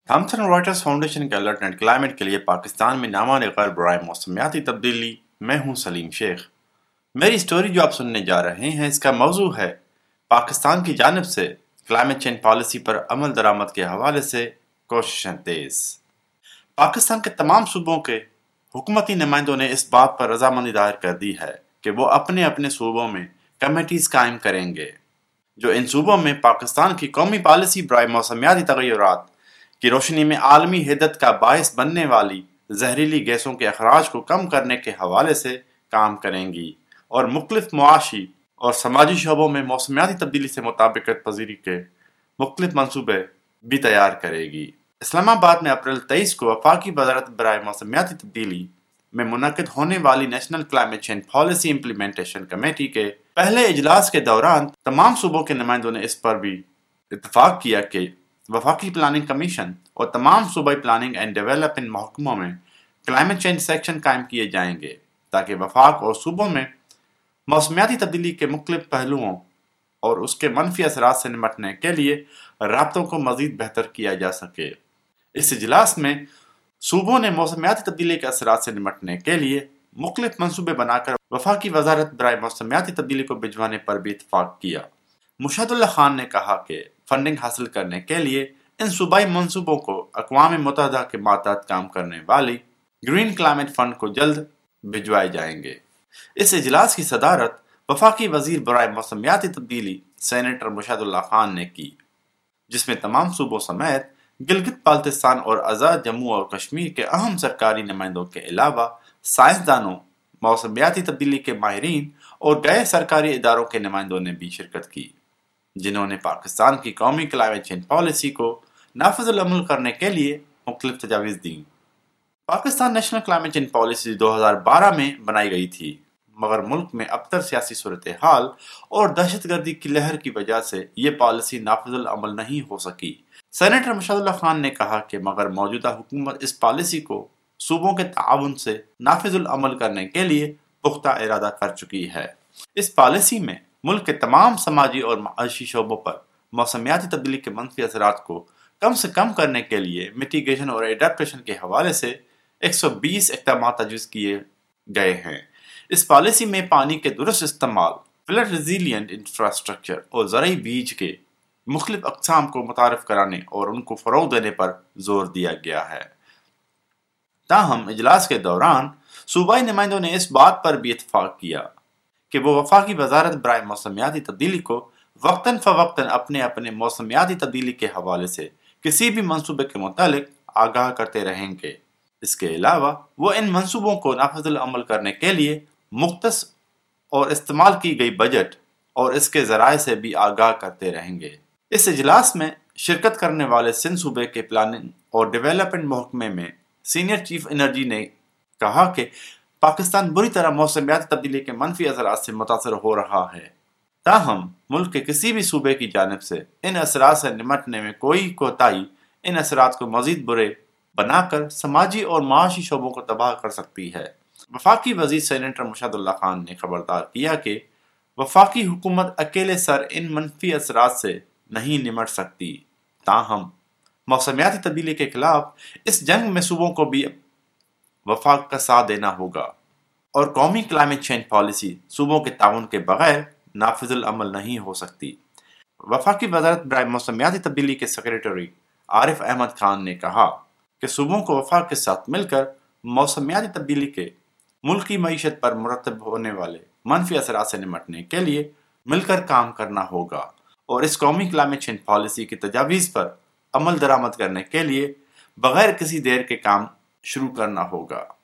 Thomson Reuters foundation کے alert and climate کے لیے پاکستان میں نامان غیر برائے موسمیاتی تبدیلی۔ میں ہوں سلیم شیخ۔ میری سٹوری جو آپ سننے جا رہے ہیں اس کا موضوع ہے پاکستان کی جانب سے کلائمیٹ چینج پالیسی پر عمل درآمد کے حوالے سے کوششیں تیز۔ پاکستان کے تمام صوبوں کے حکومتی نمائندوں نے اس بات پر رضامندی ظاہر کر دی ہے کہ وہ اپنے اپنے صوبوں میں کمیٹیز قائم کریں گے جو ان صوبوں میں پاکستان کی قومی پالیسی برائے موسمیاتی تغیرات کی روشنی میں عالمی حدت کا باعث بننے والی زہریلی گیسوں کے اخراج کو کم کرنے کے حوالے سے کام کریں گی اور مختلف معاشی اور سماجی شعبوں میں موسمیاتی تبدیلی سے مطابقت پذیری کے مختلف منصوبے بھی تیار کرے گی۔ اسلام آباد میں اپریل 23 کو وفاقی وزارت برائے موسمیاتی تبدیلی میں منعقد ہونے والی national climate change policy implementation committee کے پہلے اجلاس کے دوران تمام صوبوں کے نمائندوں نے اس پر بھی اتفاق کیا کہ وفاقی پلاننگ کمیشن اور تمام صوبائی پلاننگ اینڈ ڈیولپمنٹ محکموں میں کلائمیٹ چینج سیکشن قائم کیے جائیں گے تاکہ وفاق اور صوبوں میں موسمیاتی تبدیلی کے مختلف پہلوؤں اور اس کے منفی اثرات سے نمٹنے کے لیے رابطوں کو مزید بہتر کیا جا سکے۔ اس اجلاس میں صوبوں نے موسمیاتی تبدیلی کے اثرات سے نمٹنے کے لیے مختلف منصوبے بنا کر وفاقی وزارت برائے موسمیاتی تبدیلی کو بھجوانے پر بھی اتفاق کیا۔ مشہد اللہ خان نے کہا کہ فنڈنگ حاصل کرنے کے لیے ان صوبائی منصوبوں کو اقوام متحدہ کے ماتحت کام کرنے والی گرین کلائمیٹ فنڈ کو جلد بھجوائے جائیں گے۔ اس اجلاس کی صدارت وفاقی وزیر برائے موسمیاتی تبدیلی سینیٹر مشہد اللہ خان نے کی، جس میں تمام صوبوں سمیت گلگت بالتستان اور آزاد جموں اور کشمیر کے اہم سرکاری نمائندوں کے علاوہ سائنسدانوں، موسمیاتی تبدیلی کے ماہرین اور غیر سرکاری اداروں کے نمائندوں نے بھی شرکت کی، جنہوں نے پاکستان کی قومی کلائمیٹ چینج پالیسی کو نافذ العمل کرنے کے لیے مختلف تجاویز دیں۔ Pakistan national climate change policy 2012 میں بنائی گئی تھی، مگر ملک میں ابتر سیاسی صورتحال اور دہشت گردی کی لہر کی وجہ سے یہ پالیسی نافذ العمل نہیں ہو سکی۔ سینیٹر مشہد اللہ خان نے کہا کہ مگر موجودہ حکومت اس پالیسی کو صوبوں کے تعاون سے نافذ العمل کرنے کے لیے پختہ ارادہ کر چکی ہے۔ اس پالیسی میں ملک کے تمام سماجی اور معاشی شعبوں پر موسمیاتی تبدیلی کے منفی اثرات کو کم سے کم کرنے کے لیے میٹیگیشن اور ایڈیپٹیشن کے حوالے سے 120 اقدامات تجویز کیے گئے ہیں۔ اس پالیسی میں پانی کے درست استعمال، فلڈ ریزیلینٹ انفراسٹرکچر اور زرعی بیج کے مختلف اقسام کو متعارف کرانے اور ان کو فروغ دینے پر زور دیا گیا ہے۔ تاہم اجلاس کے دوران صوبائی نمائندوں نے اس بات پر بھی اتفاق کیا کہ وہ وفاقی وزارت برائے موسمیاتی تبدیلی کو وقتاً فوقتاً اپنے اپنے موسمیاتی تبدیلی کے حوالے سے کسی بھی منصوبے کے متعلق آگاہ کرتے رہیں گے۔ اس کے علاوہ وہ ان منصوبوں کو نافذ العمل کرنے کے لیے مختص اور استعمال کی گئی بجٹ اور اس کے ذرائع سے بھی آگاہ کرتے رہیں گے۔ اس اجلاس میں شرکت کرنے والے سندھ صوبے کے پلاننگ اور ڈیولپمنٹ محکمے میں سینئر چیف انرجی نے کہا کہ پاکستان بری طرح موسمیاتی تبدیلی کے منفی اثرات سے متاثر ہو رہا ہے، تاہم ملک کے کسی بھی صوبے کی جانب سے ان اثرات سے نمٹنے میں کوئی کوتاہی ان اثرات کو مزید برے بنا کر سماجی اور معاشی شعبوں کو تباہ کر سکتی ہے۔ وفاقی وزیر سینیٹر مشہد اللہ خان نے خبردار کیا کہ وفاقی حکومت اکیلے سر ان منفی اثرات سے نہیں نمٹ سکتی، تاہم موسمیاتی تبدیلی کے خلاف اس جنگ میں صوبوں کو بھی وفاق کا ساتھ دینا ہوگا اور قومی کلائمیٹ چینج پالیسی صوبوں کے تعاون کے بغیر نافذ العمل نہیں ہو سکتی۔ وفاقی وزارت برائے موسمیاتی تبدیلی کے سیکریٹری عارف احمد خان نے کہا کہ صوبوں کو وفاق کے ساتھ مل کر موسمیاتی تبدیلی کے ملکی معیشت پر مرتب ہونے والے منفی اثرات سے نمٹنے کے لیے مل کر کام کرنا ہوگا اور اس قومی کلائمیٹ چینج پالیسی کی تجاویز پر عمل درآمد کرنے کے لیے بغیر کسی دیر کے کام شروع کرنا ہوگا۔